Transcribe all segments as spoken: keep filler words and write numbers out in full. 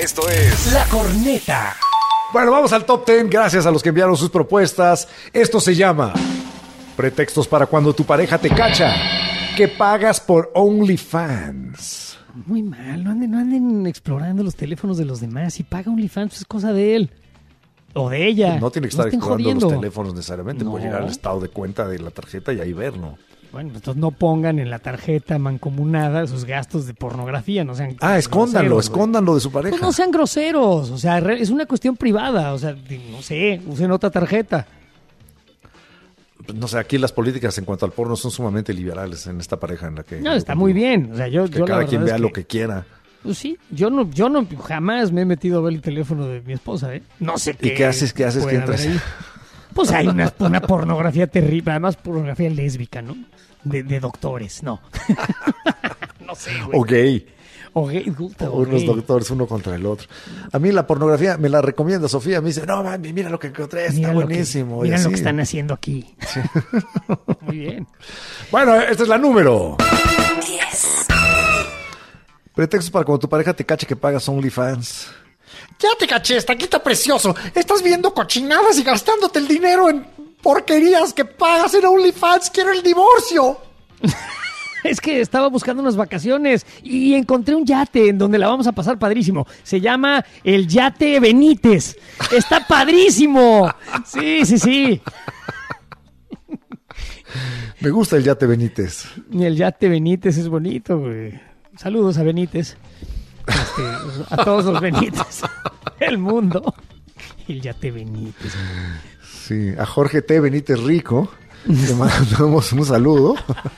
Esto es La Corneta. Bueno, vamos al top diez. Gracias a los que enviaron sus propuestas. Esto se llama Pretextos para cuando tu pareja te cacha que pagas por OnlyFans. Muy mal, no anden, no anden explorando los teléfonos de los demás. Si paga OnlyFans es cosa de él. O de ella. No tiene que estar estén explorando jodiendo. los teléfonos necesariamente. No. Puede llegar al estado de cuenta de la tarjeta y ahí ver, ¿no? Bueno, entonces no pongan en la tarjeta mancomunada sus gastos de pornografía, no sean Ah, escóndanlo, groseros, güey. escóndanlo de su pareja. Pues no sean groseros, o sea, re- es una cuestión privada, o sea, no sé, usen otra tarjeta. No sé, aquí las políticas en cuanto al porno son sumamente liberales en esta pareja en la que... No, está muy bien, o sea, yo, Que yo la cada quien verdad vea es lo que quiera. Pues sí, yo no, yo no, jamás me he metido a ver el teléfono de mi esposa, ¿eh? No sé qué. ¿Y qué haces? ¿Qué haces? pueda ¿Qué entras? haber ahí. Pues hay una, una pornografía terrible, además pornografía lésbica, ¿no? De, de doctores, no. No sé, güey. O gay. O gay, puta, o Unos gay. doctores uno contra el otro. A mí la pornografía me la recomienda Sofía. Me dice, no, mami, mira lo que encontré, está Mira lo que- buenísimo. y Mira lo así. que están haciendo aquí. Muy bien. Bueno, esta es la número. diez. Pretextos para cuando tu pareja te cache que pagas OnlyFans. Ya te caché, taquita precioso. Estás viendo cochinadas y gastándote el dinero en porquerías que pagas en OnlyFans. Quiero el divorcio. Es que estaba buscando unas vacaciones y encontré un yate en donde la vamos a pasar padrísimo. Se llama el Yate Benítez. Está padrísimo. Sí, sí, sí. Me gusta el Yate Benítez. Y el Yate Benítez es bonito, güey. Saludos a Benítez. Este, a todos los Benítez del mundo. El Yate Benítez. Sí, a Jorge T. Benítez Rico le mandamos un saludo.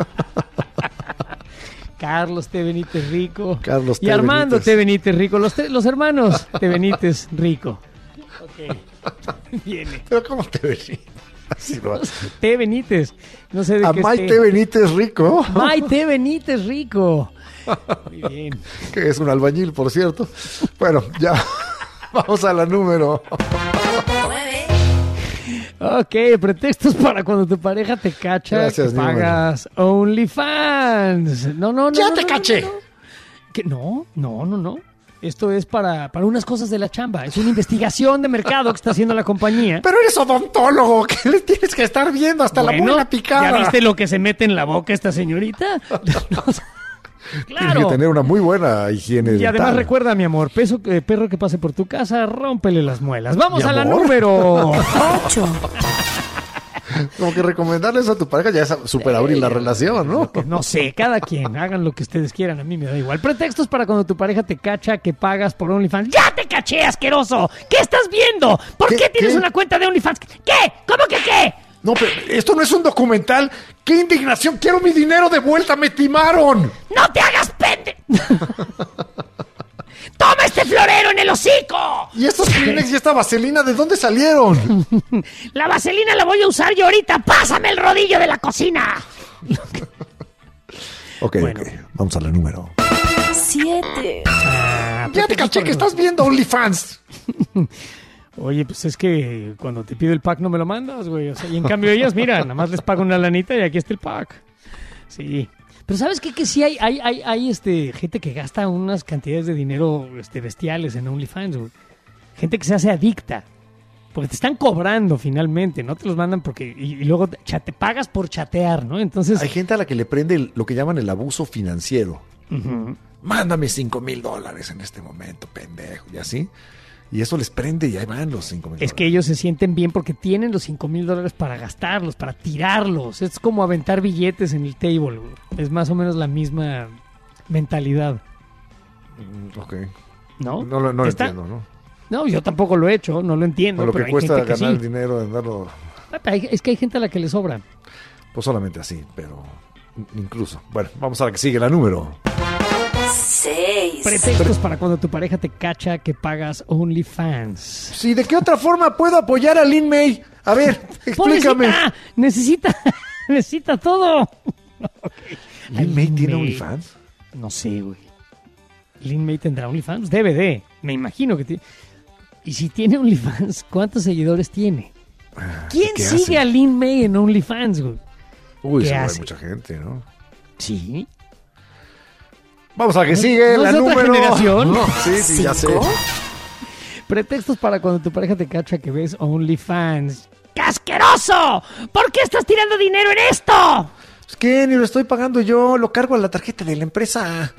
Carlos T. Benítez Rico. Carlos y T. Armando Benítez. T. Benítez Rico. Los, tre- los hermanos T. Benítez Rico. Ok. Viene. Pero ¿cómo te Benítez? Así lo hace. T. Benítez. No sé de A qué Maite esté. Benítez Rico, Maite Benítez Rico. Muy bien. que es un albañil, por cierto. Bueno, ya vamos a la número. nueve. Ok, pretextos para cuando tu pareja te cacha Gracias, que mi pagas OnlyFans. No, no, no. Ya no, te no, caché. No, no. ¿Qué? No, no, no, no. Esto es para, para unas cosas de la chamba. Es una investigación de mercado que está haciendo la compañía. Pero eres odontólogo. ¿Qué le tienes que estar viendo? Hasta la Bueno, muela picada. ¿ya viste lo que se mete en la boca esta señorita? No, Tienes claro. que tener una muy buena higiene Y además dental. recuerda, mi amor, peso, eh, perro que pase por tu casa, rómpele las muelas. Vamos Mi a la amor. número. ocho. Como que recomendarle eso a tu pareja ya es super abrir la relación, ¿no? No sé, cada quien, hagan lo que ustedes quieran, a mí me da igual. Pretextos para cuando tu pareja te cacha que pagas por OnlyFans. ¡Ya te caché, asqueroso! ¿Qué estás viendo? ¿Por ¿Qué? qué, tienes ¿Qué? una cuenta de OnlyFans? ¿Qué? ¿Cómo que qué? No, pero esto no es un documental. ¡Qué indignación! ¡Quiero mi dinero de vuelta! ¡Me timaron! ¡No te hagas pende! ¡Toma este florero en el hocico! ¿Y estos Kleenex y esta vaselina de dónde salieron? La vaselina la voy a usar yo ahorita. ¡Pásame el rodillo de la cocina! Ok, Bueno. ok. Vamos a la número. siete. Ah, Ya te caché que estás viendo OnlyFans. Oye, pues es que cuando te pido el pack no me lo mandas, güey. O sea, y en cambio ellas, mira, nada más les pago una lanita y aquí está el pack. Sí. Pero ¿sabes qué? Que sí hay, hay, hay, hay este, gente que gasta unas cantidades de dinero este, bestiales en OnlyFans, güey. Gente que se hace adicta. Porque te están cobrando finalmente, no te los mandan porque... Y, y luego te, te pagas por chatear, ¿no? Entonces... Hay gente a la que le prende el- lo que llaman el abuso financiero. Ujú. Mándame cinco mil dólares en este momento, pendejo. Y así. Y eso les prende y ahí van los cinco mil Es que ellos se sienten bien porque tienen los cinco mil dólares para gastarlos, para tirarlos. Es como aventar billetes en el table, güey. Es más o menos la misma mentalidad, Ok. ¿no? No, lo- no lo Está- entiendo, ¿no? No, yo tampoco lo he hecho, no lo entiendo. No, lo pero que hay cuesta gente que ganar sí. dinero en darlo, Hay- Es que hay gente a la que le sobra. pues solamente así, pero incluso. Bueno, vamos a la que sigue, la número. seis. Pretextos para cuando tu pareja te cacha que pagas OnlyFans. Sí, ¿de qué otra forma puedo apoyar a Lin May? A ver, explícame. ¡Pobrecita! Necesita, necesita todo. ¿Lin May tiene May. OnlyFans? No sé, güey. ¿Lin May tendrá OnlyFans? Debe de. Me imagino que tiene. Y si tiene OnlyFans, ¿cuántos seguidores tiene? ¿Quién ¿qué sigue hace? a Lin May en OnlyFans, güey? Uy, ¿Qué seguro hay hace? mucha gente, ¿no? Sí. Vamos a la que sigue, ¿no la es de otra número... generación? No, sí, sí, ya sé. ¿Cinco? Pretextos para cuando tu pareja te cacha que ves OnlyFans. ¡Qué asqueroso! ¿Por qué estás tirando dinero en esto? Es que ni lo estoy pagando yo, lo cargo a la tarjeta de la empresa.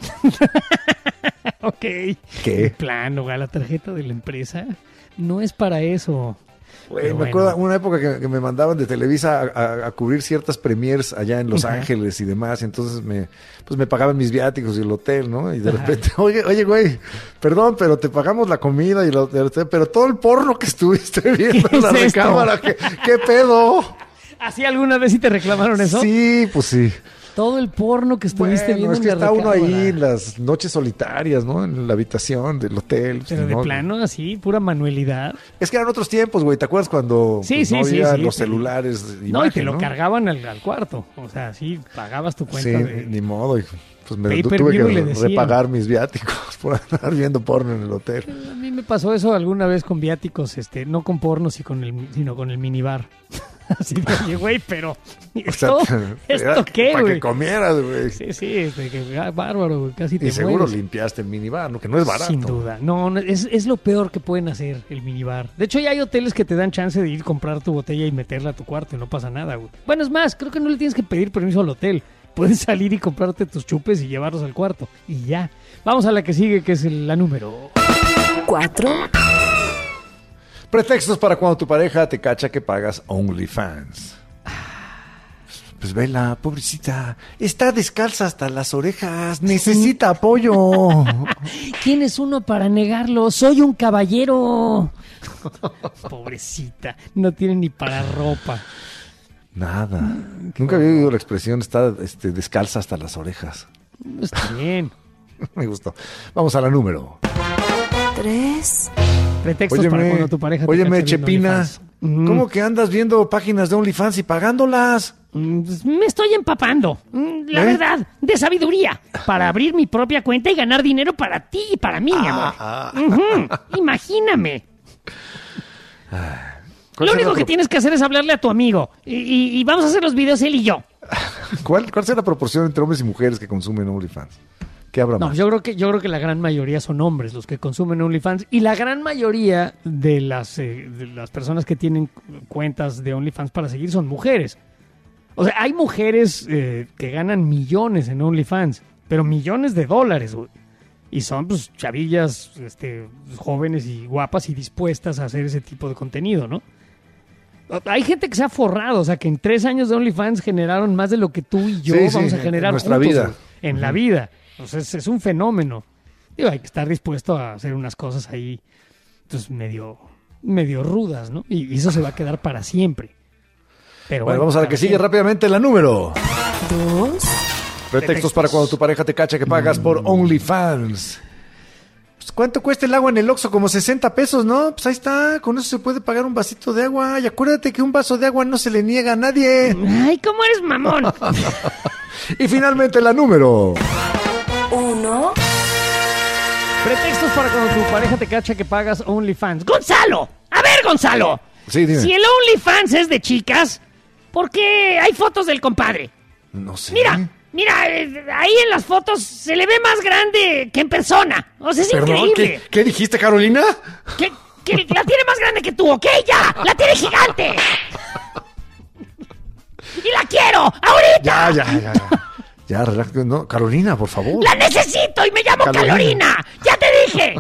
Ok. ¿Qué? De plano, güey, la tarjeta de la empresa no es para eso. Güey, Pero me bueno. acuerdo una época que, que me mandaban de Televisa a, a- a cubrir ciertas premiers allá en Los Ajá. Ángeles y demás, y entonces me, pues me pagaban mis viáticos y el hotel, ¿no? Y de Ajá. repente, oye, oye, güey, perdón, pero te pagamos la comida y el hotel, pero todo el porno que estuviste viendo ¿Qué en la es esto? recámara, ¿qué, qué pedo? ¿Así alguna vez sí te reclamaron eso? Sí, pues sí. Todo el porno que estuviste Bueno, viendo es que en la está uno ahí recámara. en las noches solitarias, ¿no? En la habitación del hotel. Pero de ¿no? plano, así, pura manualidad. Es que eran otros tiempos, güey. ¿Te acuerdas cuando Sí, pues, sí, no sí, había sí, los te- celulares? de No, y te imagen, lo cargaban al, al cuarto. O sea, sí, pagabas tu cuenta Sí, de... ni modo. Y, pues me Pay per tuve view que le decían. repagar mis viáticos por andar viendo porno en el hotel. A mí me pasó eso alguna vez con viáticos, este, no con porno, sino con el, sino con el minibar. Así de, oye, güey, pero O sea, ¿esto, era ¿esto qué, Para que güey? comieras, güey. Sí, sí, este, que, ah, bárbaro, güey, casi te Y seguro mueres. limpiaste el minibar, ¿no? Que no es barato. Sin duda. No, no, es, es lo peor que pueden hacer el minibar. De hecho, ya hay hoteles que te dan chance de ir a comprar tu botella y meterla a tu cuarto y no pasa nada, güey. Bueno, es más, creo que no le tienes que pedir permiso al hotel. Puedes salir y comprarte tus chupes y llevarlos al cuarto. Y ya. Vamos a la que sigue, que es el- la número. Cuatro. Pretextos para cuando tu pareja te cacha que pagas OnlyFans. Pues vela, pobrecita. Está descalza hasta las orejas. Necesita apoyo. ¿Quién es uno para negarlo? Soy un caballero. Pobrecita. No tiene ni para ropa. Nada. Nunca había oído la expresión está este, descalza hasta las orejas. Está bien. Me gustó. Vamos a la número. Tres. Pretextos para cuando tu pareja te óyeme, cacha viendo Chepina. OnlyFans. Mm. ¿Cómo que andas viendo páginas de OnlyFans y pagándolas? Mm, pues, me estoy empapando, mm, la ¿Eh? verdad, de sabiduría, para abrir mi propia cuenta y ganar dinero para ti y para mí, mi amor. Ah, Ujú, imagíname. ¿Cuál Lo será único la que pro- tienes que hacer es hablarle a tu amigo. Y, y- y vamos a hacer los videos él y yo. ¿Cuál, ¿Cuál será la proporción entre hombres y mujeres que consumen OnlyFans? ¿Qué habrá No, más? yo creo que yo creo que la gran mayoría son hombres los que consumen OnlyFans y la gran mayoría de las eh, de las personas que tienen cuentas de OnlyFans para seguir son mujeres. O sea, hay mujeres eh, que ganan millones en OnlyFans, pero millones de dólares, güey. Y son pues chavillas, este, jóvenes y guapas y dispuestas a hacer ese tipo de contenido, ¿no? Hay gente que se ha forrado, o sea, que en tres años de OnlyFans generaron más de lo que tú y yo Sí, sí, vamos a en generar nuestra juntos, vida. güey, en la vida. O sea, es, es un fenómeno. Digo, hay que estar dispuesto a hacer unas cosas ahí, pues, medio, medio rudas, ¿no? Y, y eso se va a quedar para siempre. Pero Bueno, bueno, vamos a la para que sigue siempre. rápidamente, la número. Dos. Pretextos para cuando tu pareja te cacha que pagas por OnlyFans. Pues, ¿cuánto cuesta el agua en el Oxxo? Como sesenta pesos, ¿no? Pues ahí está, con eso se puede pagar un vasito de agua. Y acuérdate que un vaso de agua no se le niega a nadie. Ay, ¿cómo eres mamón? Y finalmente la número. Uno. Pretextos para cuando tu pareja te cacha que pagas OnlyFans. ¡Gonzalo! A ver, Gonzalo. Sí, dime. Si el OnlyFans es de chicas, ¿por qué hay fotos del compadre? No sé. Mira, mira, eh, ahí en las fotos se le ve más grande que en persona. O sea, es Perdón, increíble. ¿qué, ¿qué dijiste, Carolina? Que, que la tiene más grande que tú, ¿ok? ¡Ya! ¡La tiene gigante! ¡Y la quiero! ¡Ahorita! Ya, ya, ya. Ya, ya relájate. No, Carolina, por favor. ¡La necesito! ¡Y me llamo Carolina. Carolina! ¡Ya te dije!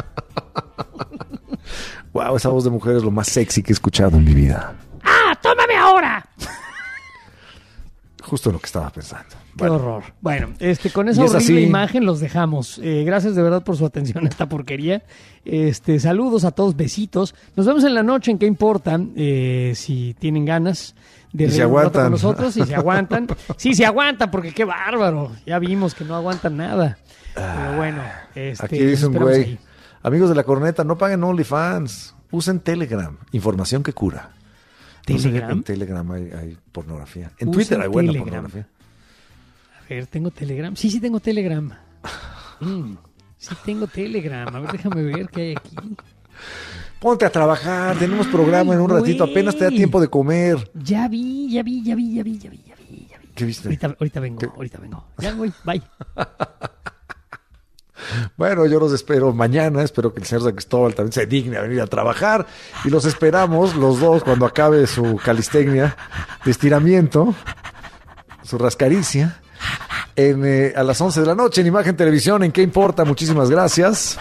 Wow, esa voz de mujer es lo más sexy que he escuchado en mi vida. ¡Ah, tómame ahora! Justo lo que estaba pensando. Qué Bueno, horror. Bueno, este, con esa Y es horrible así. imagen los dejamos. Eh, gracias de verdad por su atención a esta porquería. Este, saludos a todos, besitos. Nos vemos en la noche en qué importa. Eh, si tienen ganas de Y se reír un rato aguantan. con nosotros, si se aguantan. Sí, se aguantan, porque qué bárbaro. Ya vimos que no aguantan nada. Pero bueno, este, aquí los dice un esperamos güey. ahí. Amigos de la corneta, no paguen OnlyFans. Usen Telegram. Información que cura. No sé ¿Telegram? que en Telegram hay, hay pornografía. En Usen Twitter hay buena Telegram. pornografía. A ver, ¿tengo Telegram? Sí, sí tengo Telegram. Mm, sí tengo Telegram. A ver, déjame ver qué hay aquí. Ponte a trabajar. Tenemos programa en un Ay, ratito. Apenas te da güey. tiempo de comer. Ya vi, ya vi, ya vi, ya vi, ya vi, ya vi, ya vi. ¿Qué viste? Ahorita, ahorita vengo, ¿Qué? ahorita vengo. Ya voy, bye. Bueno, yo los espero mañana. Espero que el señor San Cristóbal también se digne a venir a trabajar. Y los esperamos los dos cuando acabe su calistecnia de estiramiento, su rascaricia, en, eh, a las once de la noche en Imagen Televisión. ¿En qué importa? Muchísimas gracias.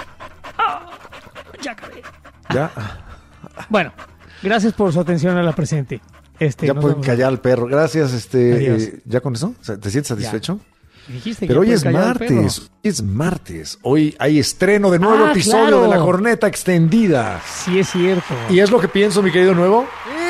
Ya acabé. Ya, Bueno, gracias por su atención a la presente. Este, ya nos pueden vemos. callar al perro. Gracias. Este, Adiós. eh, ¿Ya con eso? O sea, ¿te sientes satisfecho? Dijiste que Pero ya hoy es puedes callar al perro. martes, hoy es martes. Hoy hay estreno de nuevo Ah, episodio claro. de La Corneta Extendida. Sí, es cierto. Y es lo que pienso, mi querido Nuevo.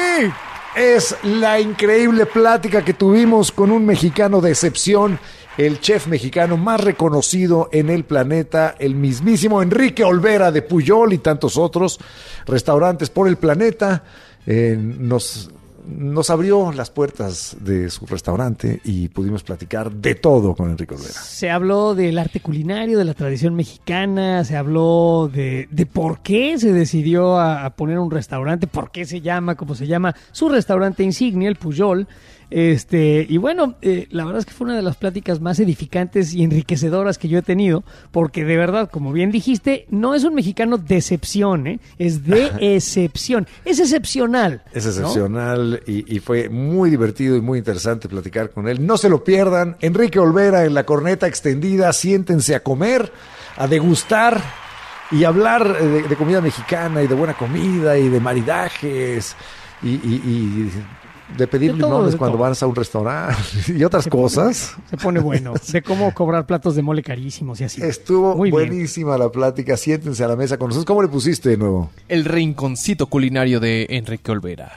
Es la increíble plática que tuvimos con un mexicano de excepción, el chef mexicano más reconocido en el planeta, el mismísimo Enrique Olvera de Pujol y tantos otros restaurantes por el planeta. Eh, nos... Nos abrió las puertas de su restaurante y pudimos platicar de todo con Enrique Olvera. Se habló del arte culinario, de la tradición mexicana, se habló de, de por qué se decidió a, a poner un restaurante, por qué se llama, cómo se llama, su restaurante insignia, el Pujol. Este, y bueno, eh, la verdad es que fue una de las pláticas más edificantes y enriquecedoras que yo he tenido, porque de verdad, como bien dijiste, no es un mexicano de excepción, ¿eh? Es de excepción, es excepcional. Es ¿no? excepcional y, y fue muy divertido y muy interesante platicar con él. No se lo pierdan. Enrique Olvera en La Corneta Extendida. Siéntense a comer, a degustar y hablar de, de comida mexicana y de buena comida y de maridajes y, y, y de pedir De todo, limones de cuando todo. vas a un restaurante y otras cosas. Se pone bueno, de cómo cobrar platos de mole carísimos y así. Estuvo Muy bien. buenísima la plática. Siéntense a la mesa con nosotros. ¿Cómo le pusiste de nuevo? El rinconcito culinario de Enrique Olvera.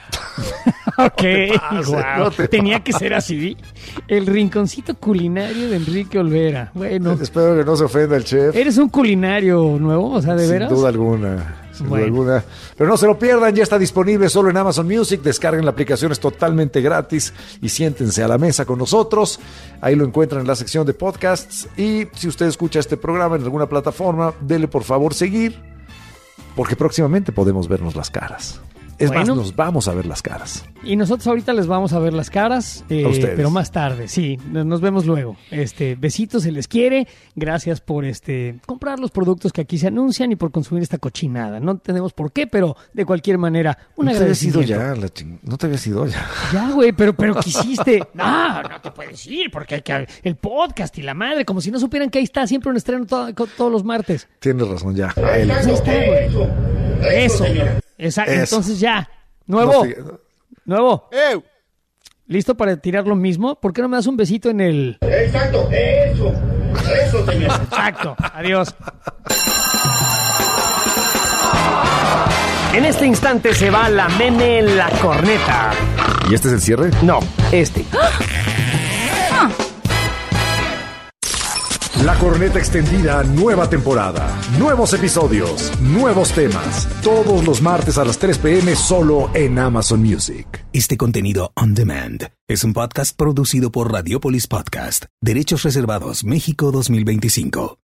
Ok, pases, guau. no te Tenía que ser así. El rinconcito culinario de Enrique Olvera. Bueno, Espero que no se ofenda el chef. ¿eres un culinario nuevo? O sea, ¿de Sin veras? duda alguna. Sin Bueno. duda alguna. Pero no se lo pierdan, ya está disponible solo en Amazon Music. Descarguen la aplicación, es totalmente gratis y siéntense a la mesa con nosotros. Ahí lo encuentran en la sección de podcasts. Y si usted escucha este programa en alguna plataforma, dele por favor seguir, porque próximamente podemos vernos las caras. Es Bueno. más, nos vamos a ver las caras. Y nosotros ahorita les vamos a ver las caras, eh, A ustedes. pero más tarde, sí, nos vemos luego. Este, besitos, se les quiere. Gracias por este comprar los productos que aquí se anuncian y por consumir esta cochinada. No tenemos por qué, pero de cualquier manera, un no te habías ido agradecimiento. ya, la ching- no te habías ido ya. Ya, güey, pero, pero quisiste. No, no te puedes ir porque hay que el podcast y la madre, como si no supieran que ahí está siempre un estreno to- co- todos los martes. Tienes razón, ya. Ahí está, güey. Eso. Exacto. Eso. Entonces ya. Nuevo. No te- Nuevo. ¡Eh! ¿Listo para tirar lo mismo? ¿Por qué no me das un besito en el...? Exacto, eso, eso, señor. Exacto. Adiós. En este instante se va la meme en la corneta. ¿Y este es el cierre? No, este. La Corneta Extendida, nueva temporada, nuevos episodios, nuevos temas, todos los martes a las tres p.m. solo en Amazon Music. Este contenido on demand es un podcast producido por Radiopolis Podcast. Derechos reservados México dos mil veinticinco.